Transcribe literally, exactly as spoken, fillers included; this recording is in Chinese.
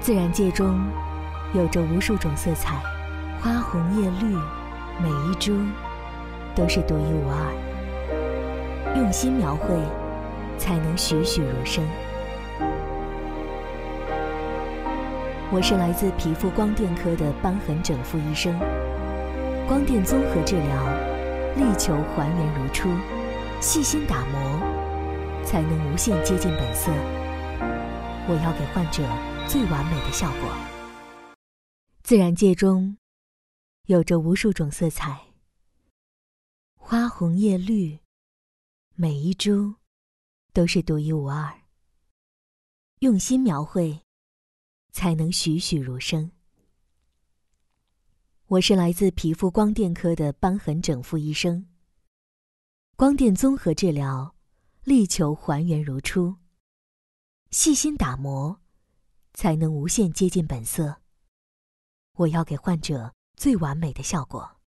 自然界中有着无数种色彩，花红叶绿，每一株都是独一无二。用心描绘，才能栩栩如生。我是来自皮肤光电科的瘢痕整复医生，光电综合治疗，力求还原如初，细心打磨，才能无限接近本色。我要给患者最完美的效果。自然界中有着无数种色彩，花红叶绿，每一株都是独一无二。用心描绘，才能栩栩如生。我是来自皮肤光电科的瘢痕整复医生，光电综合治疗，力求还原如初，细心打磨，才能无限接近本色。我要给患者最完美的效果。